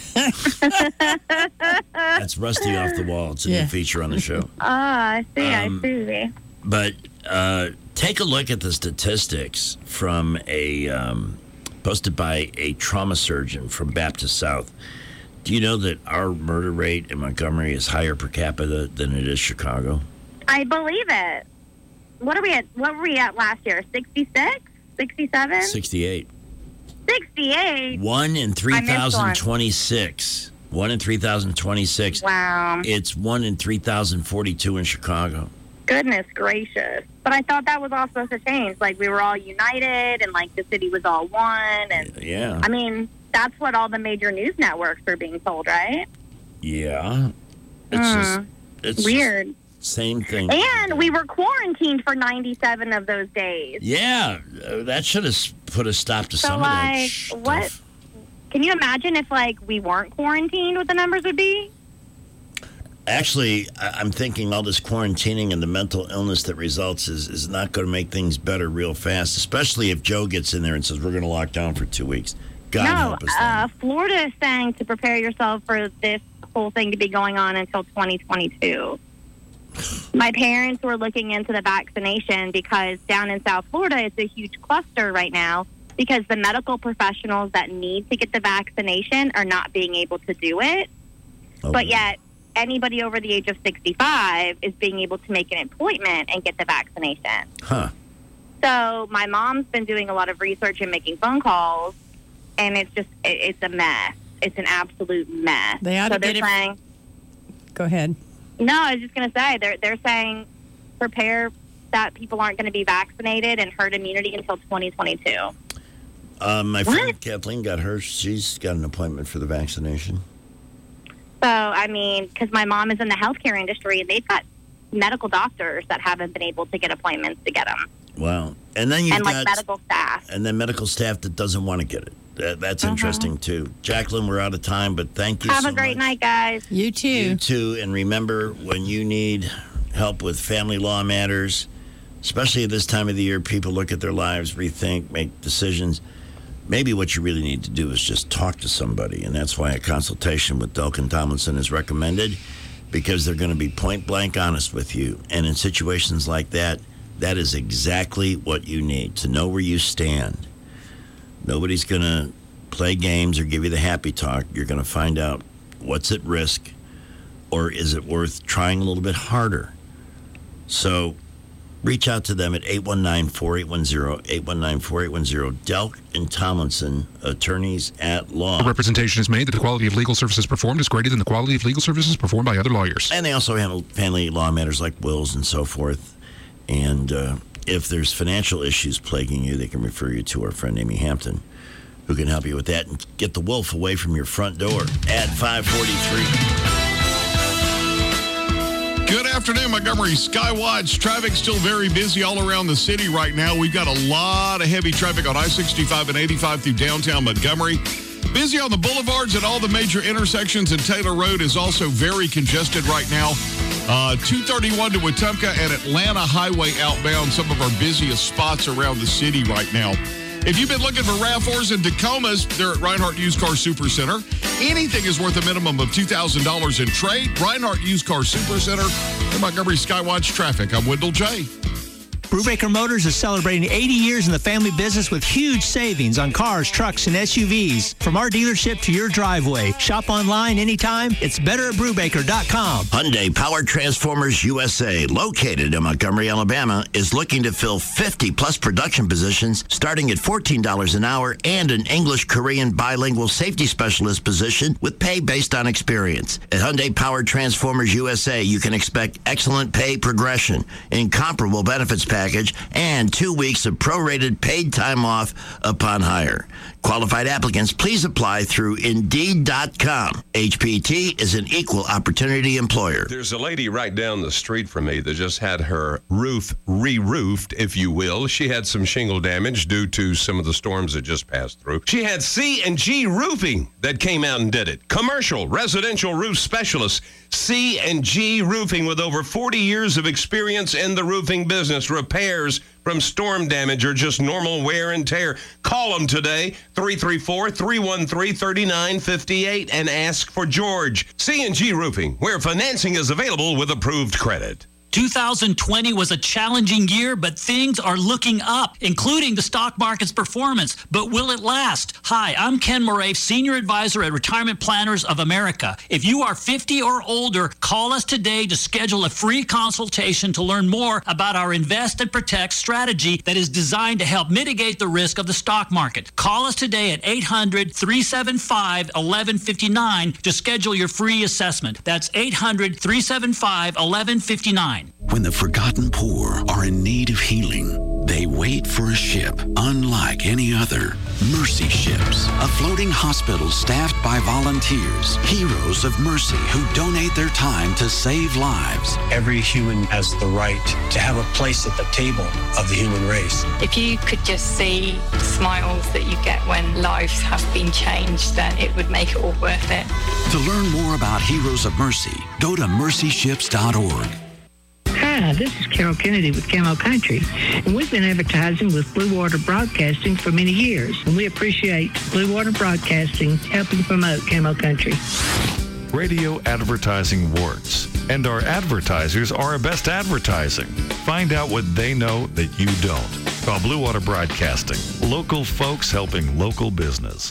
That's Rusty Off the Wall. It's a new feature on the show. I see. But take a look at the statistics from posted by a trauma surgeon from Baptist South. Do you know that our murder rate in Montgomery is higher per capita than it is Chicago? I believe it. What were we at last year? 66? 67? 68. 68? 1 in 3,026. 1 in 3,026. Wow. It's 1 in 3,042 in Chicago. Goodness gracious. But I thought that was all supposed to change. Like, we were all united and, like, the city was all one. And yeah. I mean, that's what all the major news networks are being told, right? Yeah. It's weird. Same thing. And we were quarantined for 97 of those days. Yeah. That should have put a stop to some of that stuff. What? Can you imagine if, like, we weren't quarantined, what the numbers would be? Actually, I'm thinking all this quarantining and the mental illness that results is not going to make things better real fast, especially if Joe gets in there and says, we're going to lock down for 2 weeks. God help us then. Florida is saying to prepare yourself for this whole thing to be going on until 2022. My parents were looking into the vaccination because down in South Florida, it's a huge cluster right now because the medical professionals that need to get the vaccination are not being able to do it. Okay. But yet, anybody over the age of 65 is being able to make an appointment and get the vaccination. Huh. So my mom's been doing a lot of research and making phone calls, and it's a mess. It's an absolute mess. They ought to get it. Go ahead. No, I was just going to say, they're saying prepare that people aren't going to be vaccinated and herd immunity until 2022. My friend Kathleen got hers. She's got an appointment for the vaccination. So, I mean, because my mom is in the healthcare industry, and they've got medical doctors that haven't been able to get appointments to get them. Wow. And then you've got medical staff. And then medical staff that doesn't want to get it. That's interesting, too. Jacqueline, we're out of time, but thank you so much. Have a great night, guys. You too. You too. And remember, when you need help with family law matters, especially at this time of the year, people look at their lives, rethink, make decisions. Maybe what you really need to do is just talk to somebody, and that's why a consultation with Delkin Tomlinson is recommended, because they're going to be point-blank honest with you. And in situations like that, that is exactly what you need, to know where you stand. Nobody's going to play games or give you the happy talk. You're going to find out what's at risk, or is it worth trying a little bit harder. So reach out to them at 819-4810, 819-4810. Delk and Tomlinson, attorneys at law. A representation is made that the quality of legal services performed is greater than the quality of legal services performed by other lawyers. And they also handle family law matters like wills and so forth. And if there's financial issues plaguing you, they can refer you to our friend Amy Hampton, who can help you with that and get the wolf away from your front door at 543. Good afternoon, Montgomery Skywatch. Traffic still very busy all around the city right now. We've got a lot of heavy traffic on I-65 and 85 through downtown Montgomery. Busy on the boulevards at all the major intersections, and Taylor Road is also very congested right now. 231 to Wetumpka and Atlanta Highway outbound, some of our busiest spots around the city right now. If you've been looking for RAV4s and Tacomas, they're at Reinhardt Used Car Super Center. Anything is worth a minimum of $2,000 in trade. Reinhardt Used Car Super Center. In Montgomery Skywatch Traffic, I'm Wendell J. Brubaker Motors is celebrating 80 years in the family business with huge savings on cars, trucks, and SUVs. From our dealership to your driveway. Shop online anytime. It's better at Brubaker.com. Hyundai Power Transformers USA, located in Montgomery, Alabama, is looking to fill 50-plus production positions starting at $14 an hour and an English-Korean bilingual safety specialist position with pay based on experience. At Hyundai Power Transformers USA, you can expect excellent pay progression, incomparable benefits package, and 2 weeks of prorated paid time off upon hire. Qualified applicants, please apply through Indeed.com. HPT is an equal opportunity employer. There's a lady right down the street from me that just had her roof re-roofed, if you will. She had some shingle damage due to some of the storms that just passed through. She had C&G Roofing that came out and did it. Commercial, residential roof specialist. C&G Roofing with over 40 years of experience in the roofing business. Repairs, from storm damage or just normal wear and tear. Call them today, 334-313-3958, and ask for George. C&G Roofing, where financing is available with approved credit. 2020 was a challenging year, but things are looking up, including the stock market's performance. But will it last? Hi, I'm Ken Morae, Senior Advisor at Retirement Planners of America. If you are 50 or older, call us today to schedule a free consultation to learn more about our Invest and Protect strategy that is designed to help mitigate the risk of the stock market. Call us today at 800-375-1159 to schedule your free assessment. That's 800-375-1159. When the forgotten poor are in need of healing, they wait for a ship unlike any other. Mercy Ships, a floating hospital staffed by volunteers, heroes of mercy who donate their time to save lives. Every human has the right to have a place at the table of the human race. If you could just see the smiles that you get when lives have been changed, then it would make it all worth it. To learn more about Heroes of Mercy, go to mercyships.org. Hi, this is Carol Kennedy with Camo Country, and we've been advertising with Blue Water Broadcasting for many years, and we appreciate Blue Water Broadcasting helping promote Camo Country. Radio advertising works, and our advertisers are our best advertising. Find out what they know that you don't. Call Blue Water Broadcasting, local folks helping local business.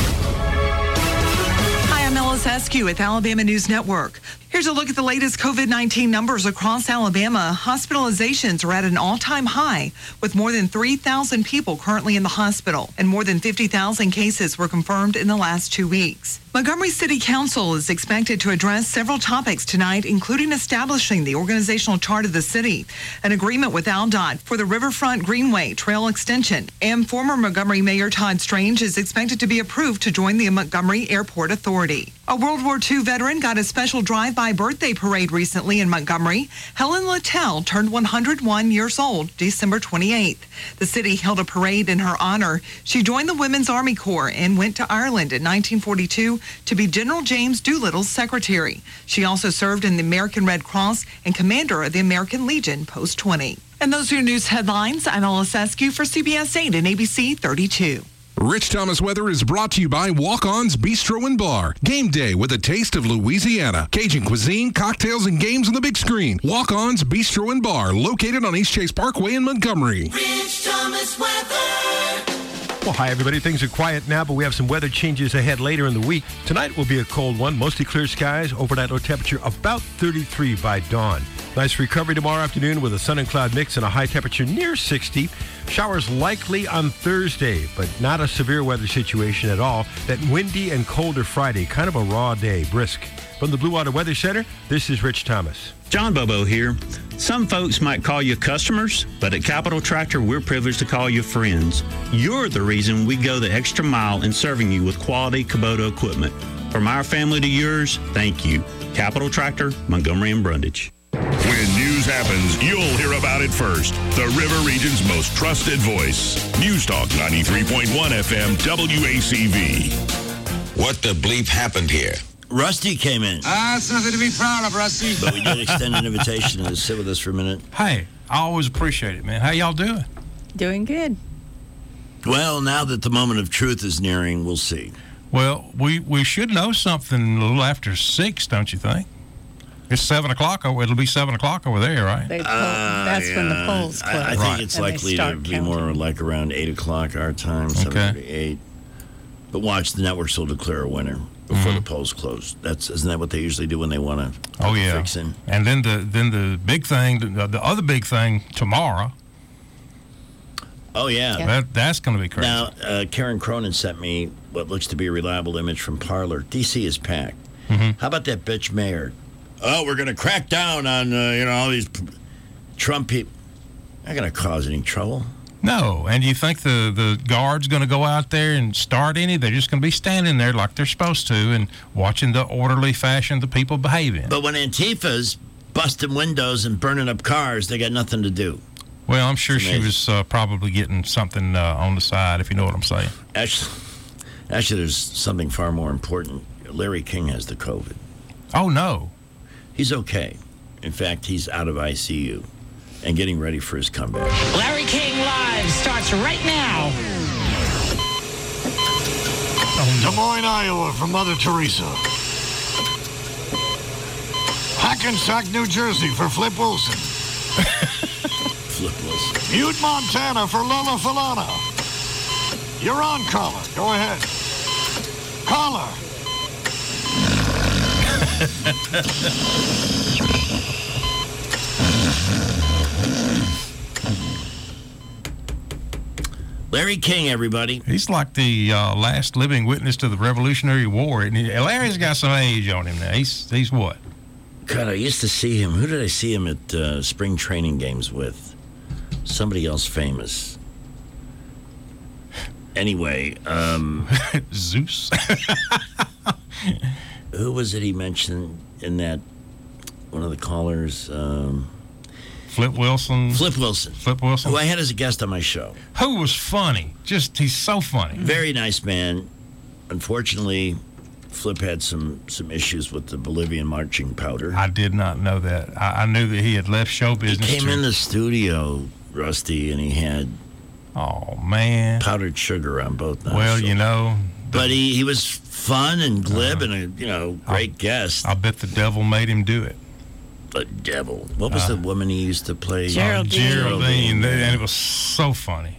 Hi, I'm Ellis Eskew with Alabama News Network. Here's a look at the latest COVID-19 numbers across Alabama. Hospitalizations are at an all-time high, with more than 3,000 people currently in the hospital, and more than 50,000 cases were confirmed in the last 2 weeks. Montgomery City Council is expected to address several topics tonight, including establishing the organizational chart of the city, an agreement with ALDOT for the Riverfront Greenway Trail extension, and former Montgomery Mayor Todd Strange is expected to be approved to join the Montgomery Airport Authority. A World War II veteran got a special drive-by birthday parade recently in Montgomery. Helen Littell turned 101 years old December 28th. The city held a parade in her honor. She joined the Women's Army Corps and went to Ireland in 1942 to be General James Doolittle's secretary. She also served in the American Red Cross and commander of the American Legion Post 20. And those are your news headlines. I'm Ellis Eskew for CBS 8 and ABC 32. Rich Thomas weather is brought to you by Walk-On's Bistro and Bar. Game day with a taste of Louisiana. Cajun cuisine, cocktails, and games on the big screen. Walk-On's Bistro and Bar, located on East Chase Parkway in Montgomery. Rich Thomas weather. Well, hi, everybody. Things are quiet now, but we have some weather changes ahead later in the week. Tonight will be a cold one. Mostly clear skies. Overnight low temperature about 33 by dawn. Nice recovery tomorrow afternoon with a sun and cloud mix and a high temperature near 60. Showers likely on Thursday, but not a severe weather situation at all. That windy and colder Friday, kind of a raw day, brisk. From the Blue Water Weather Center, this is Rich Thomas. John Bobo here. Some folks might call you customers, but at Capital Tractor, we're privileged to call you friends. You're the reason we go the extra mile in serving you with quality Kubota equipment. From our family to yours, thank you. Capital Tractor, Montgomery and Brundage. When news happens, you'll hear about it first. The River Region's most trusted voice. News Talk 93.1 FM WACV. What the bleep happened here? Rusty came in. It's nothing to be proud of, Rusty. But we did extend an invitation to sit with us for a minute. Hey, I always appreciate it, man. How y'all doing? Doing good. Well, now that the moment of truth is nearing, we'll see. Well, we should know something a little after 6, don't you think? It's 7 o'clock. It'll be 7 o'clock over there, right? That's when the polls close. I think it's likely to be more like around 8 o'clock our time, 7 to 8. But watch, the networks will declare a winner before the polls close. Isn't that what they usually do when they want to fix in? And then the big thing, the other big thing tomorrow. Oh, yeah. That's going to be crazy. Now, Karen Cronin sent me what looks to be a reliable image from Parler. D.C. is packed. How about that bitch mayor? Oh, we're going to crack down on, all these Trump people. Not going to cause any trouble. No, and you think the guard's going to go out there and start any? They're just going to be standing there like they're supposed to and watching the orderly fashion the people behave in. But when Antifa's busting windows and burning up cars, they got nothing to do. Well, I'm sure she was probably getting something on the side, if you know what I'm saying. Actually, there's something far more important. Larry King has the COVID. Oh, no. He's okay. In fact, he's out of ICU. and getting ready for his comeback. Larry King Live starts right now. Des Moines, Iowa, from Mother Teresa. Hackensack, New Jersey, for Flip Wilson. Flip Wilson. Butte, Montana, for Lola Falana. You're on, caller. Go ahead. Caller. Larry King, everybody. He's like the last living witness to the Revolutionary War. And Larry's got some age on him now. He's what? God, I used to see him. Who did I see him at spring training games with? Somebody else famous. Anyway, Zeus. Who was it he mentioned in that? One of the callers. Flip Wilson. Flip Wilson. Flip Wilson. Who I had as a guest on my show. Who was funny. He's so funny. Very nice man. Unfortunately, Flip had some issues with the Bolivian marching powder. I did not know that. I knew that he had left show business. He came in the studio, Rusty, and he had powdered sugar on both nostrils. Well, you know. But he was fun and glib and a great guest. I bet the devil made him do it. The devil. What was the woman he used to play? Geraldine. And it was so funny.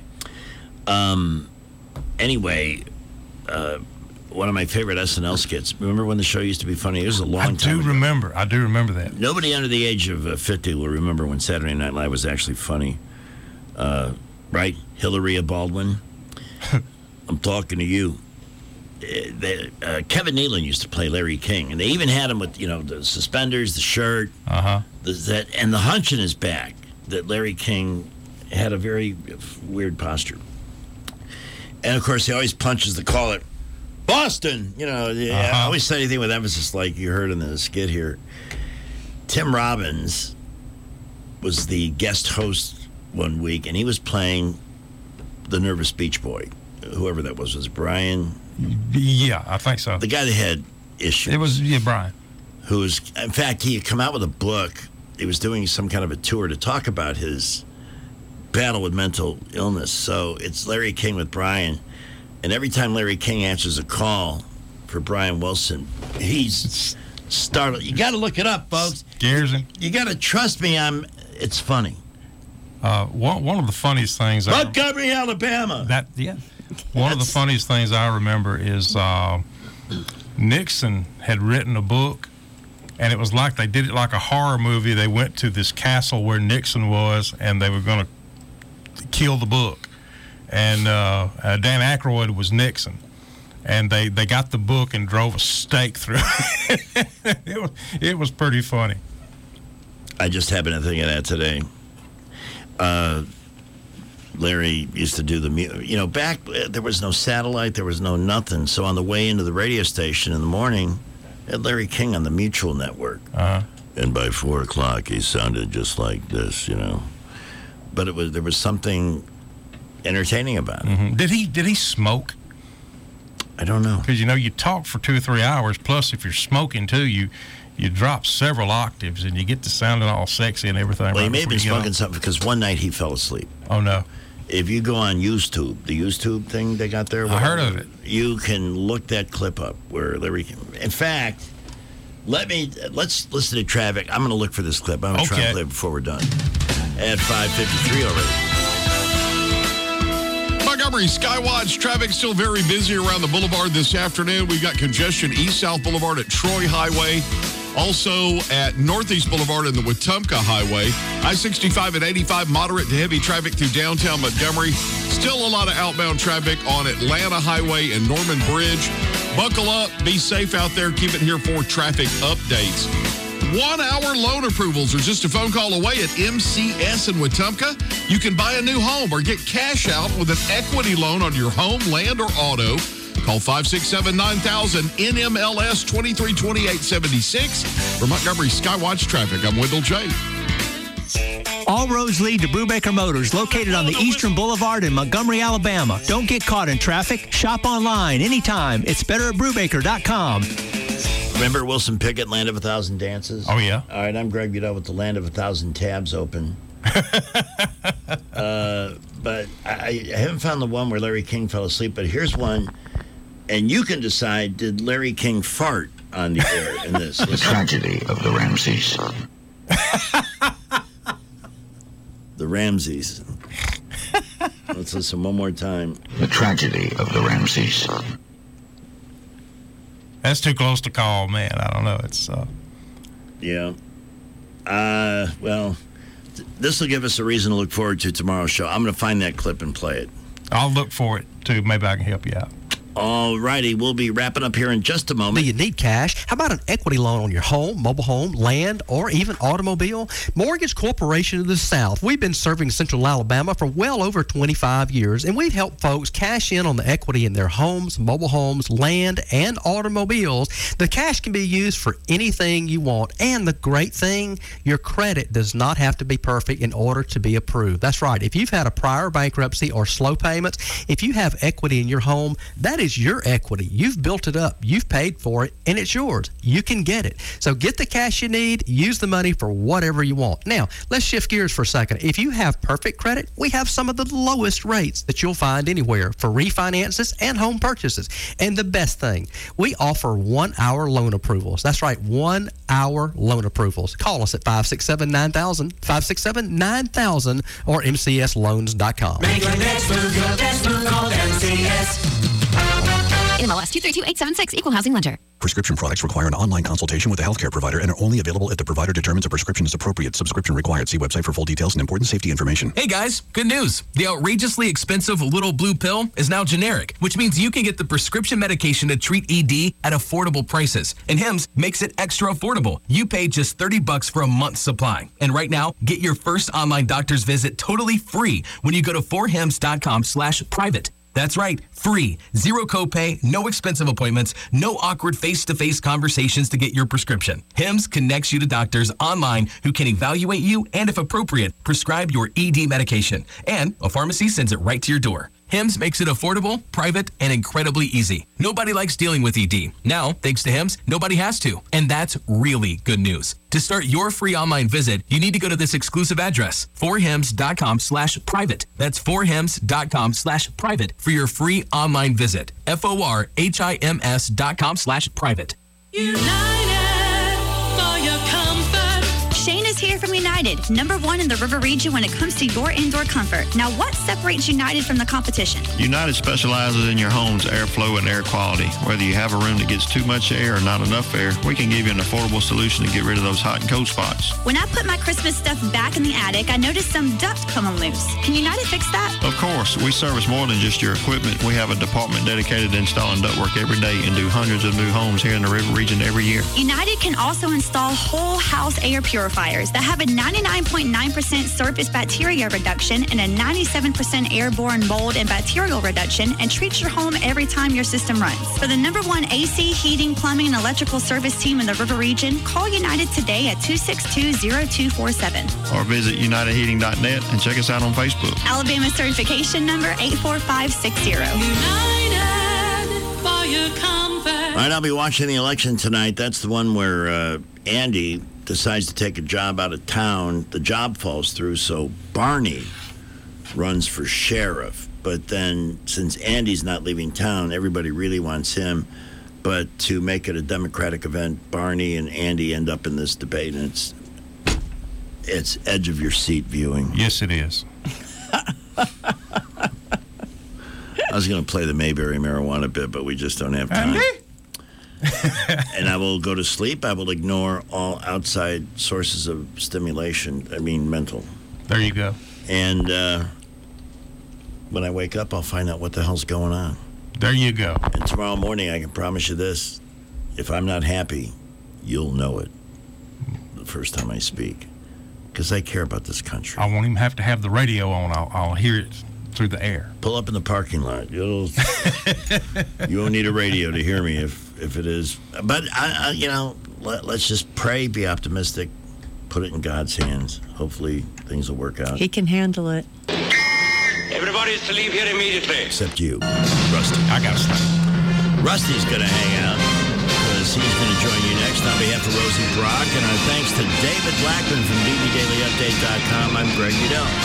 Anyway, one of my favorite SNL skits. Remember when the show used to be funny? It was a long time ago. I do remember that. Nobody under the age of 50 will remember when Saturday Night Live was actually funny. Right? Hilaria Baldwin. I'm talking to you. Kevin Nealon used to play Larry King, and they even had him with the suspenders, the shirt, and the hunch in his back. That Larry King had a very weird posture, and of course he always punches the caller. Boston, I always say anything with emphasis, like you heard in the skit here. Tim Robbins was the guest host one week, and he was playing the Nervous Beach Boy, whoever that was Brian. Yeah, I think so. The guy that had issues. It was, Brian. Who was, in fact, he had come out with a book. He was doing some kind of a tour to talk about his battle with mental illness. So it's Larry King with Brian. And every time Larry King answers a call for Brian Wilson, he's startled. You got to look it up, folks. Scares him. You got to trust me. It's funny. One of the funniest things. Montgomery, Alabama. One of the funniest things I remember is Nixon had written a book, and it was like they did it like a horror movie. They went to this castle where Nixon was, and they were going to kill the book. And Dan Aykroyd was Nixon. And they got the book and drove a stake through it. It was pretty funny. I just happened to think of that today. Larry used to do the back there was no satellite, there was no nothing. So on the way into the radio station in the morning, had Larry King on the Mutual Network. And by 4 o'clock, he sounded just like this, But there was something entertaining about it. Mm-hmm. Did he smoke? I don't know. Because you talk for 2 or 3 hours. Plus, if you're smoking too, you drop several octaves and you get to sounding all sexy and everything. Well, he may have been smoking something because one night he fell asleep. Oh no. If you go on YouTube, the YouTube thing they got there, I heard of it. You can look that clip up where Larry. In fact, let's listen to traffic. I'm going to look for this clip. I'm going to try and play it before we're done. At 5:53 already. Montgomery Skywatch traffic still very busy around the boulevard this afternoon. We've got congestion east-south boulevard at Troy Highway. Also at Northeast Boulevard and the Wetumpka Highway. I-65 and 85, moderate to heavy traffic through downtown Montgomery. Still a lot of outbound traffic on Atlanta Highway and Norman Bridge. Buckle up, be safe out there. Keep it here for traffic updates. 1 hour loan approvals are just a phone call away at MCS in Wetumpka. You can buy a new home or get cash out with an equity loan on your home, land, or auto. Call 567-9000 NMLS 232876 for Montgomery Skywatch traffic. I'm Wendell J. All roads lead to Brubaker Motors, located on the Eastern Boulevard in Montgomery, Alabama. Don't get caught in traffic. Shop online anytime. It's better at Brubaker.com. Remember Wilson Pickett, Land of 1,000 Dances? Oh, yeah. All right, I'm Greg Budell with the Land of 1,000 tabs open. But I haven't found the one where Larry King fell asleep, but here's one, and you can decide, did Larry King fart on the air in this? The tragedy of the Ramseys. The Ramseys. Let's listen one more time. The tragedy of the Ramseys. That's too close to call, man. I don't know. It's Yeah. Well, this will give us a reason to look forward to tomorrow's show. I'm going to find that clip and play it. I'll look for it, too. Maybe I can help you out. All righty, we'll be wrapping up here in just a moment. Do you need cash? How about an equity loan on your home, mobile home, land, or even automobile? Mortgage Corporation of the South. We've been serving Central Alabama for well over 25 years, and we've helped folks cash in on the equity in their homes, mobile homes, land, and automobiles. The cash can be used for anything you want, and the great thing, your credit does not have to be perfect in order to be approved. That's right. If you've had a prior bankruptcy or slow payments, if you have equity in your home, that is your equity. You've built it up. You've paid for it, and it's yours. You can get it. So get the cash you need. Use the money for whatever you want. Now, let's shift gears for a second. If you have perfect credit, we have some of the lowest rates that you'll find anywhere for refinances and home purchases. And the best thing, we offer 1-hour loan approvals. That's right, 1-hour loan approvals. Call us at 567-9000, 567-9000, or mcsloans.com. Make your next move your best move. Call MCS. NMLS 232876, Equal Housing Lender. Prescription products require an online consultation with a healthcare provider and are only available if the provider determines a prescription is appropriate. Subscription required. See website for full details and important safety information. Hey guys, good news. The outrageously expensive Little Blue Pill is now generic, which means you can get the prescription medication to treat ED at affordable prices. And Hims makes it extra affordable. You pay just $30 for a month's supply. And right now, get your first online doctor's visit totally free when you go to 4hims.com/private. That's right, free, zero copay, no expensive appointments, no awkward face-to-face conversations to get your prescription. Hims connects you to doctors online who can evaluate you and, if appropriate, prescribe your ED medication. And a pharmacy sends it right to your door. Hims makes it affordable, private, and incredibly easy. Nobody likes dealing with ED. Now, thanks to Hims, nobody has to. And that's really good news. To start your free online visit, you need to go to this exclusive address, 4hims.com/private. That's 4hims.com/private for your free online visit. FORHIMS.com/private. United for your comfort. Shane is here from United, #1 in the River region when it comes to your indoor comfort. Now, what separates United from the competition? United specializes in your home's airflow and air quality. Whether you have a room that gets too much air or not enough air, we can give you an affordable solution to get rid of those hot and cold spots. When I put my Christmas stuff back in the attic, I noticed some duct coming loose. Can United fix that? Of course, we service more than just your equipment. We have a department dedicated to installing ductwork every day and do hundreds of new homes here in the River region every year. United can also install whole house air purifiers that have a 99.9% surface bacteria reduction and a 97% airborne mold and bacterial reduction, and treat your home every time your system runs. For the #1 AC, heating, plumbing, and electrical service team in the River region, call United today at 262-0247. Or visit UnitedHeating.net and check us out on Facebook. Alabama certification number 84560. United for your comfort. All right, I'll be watching the election tonight. That's the one where Andy decides to take a job out of town. The job falls through, so Barney runs for sheriff. But then, since Andy's not leaving town, everybody really wants him. But to make it a Democratic event, Barney and Andy end up in this debate, and it's edge of your seat viewing. Yes, it is. I was going to play the Mayberry marijuana bit, but we just don't have time. And I will go to sleep. I will ignore all outside sources of stimulation. I mean, mental. There you go. And when I wake up, I'll find out what the hell's going on. There you go. And tomorrow morning, I can promise you this. If I'm not happy, you'll know it the first time I speak. Because I care about this country. I won't even have to have the radio on. I'll hear it through the air. Pull up in the parking lot. You won't need a radio to hear me if it is. But, let's just pray, be optimistic, put it in God's hands. Hopefully things will work out. He can handle it. Everybody is to leave here immediately. Except you, Rusty. I got to stay. Rusty's going to hang out. He's going to join you next on behalf of Rosie Brock. And our thanks to David Blackman from DVDailyUpdate.com. I'm Greg Udell.